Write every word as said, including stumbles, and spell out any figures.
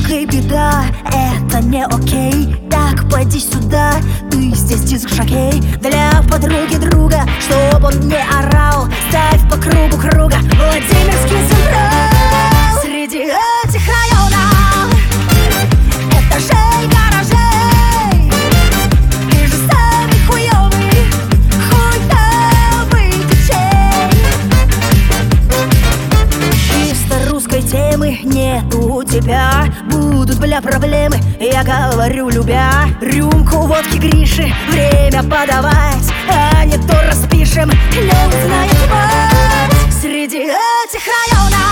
подругой беда, это не окей. Так, пойди сюда, ты здесь диск-жокей. Для подруги друга, чтоб он не орал, ставь по кругу круга Владимирский Централ. Среди этих районов этажей, гаражей, ты же самый хуёвый, хуёвый диджей. Чисто русской темы нет у тебя, будут, бля, проблемы, я говорю, любя. Рюмку водки Гриши, время подавать, а не то распишем, не узнает мать. Среди этих районов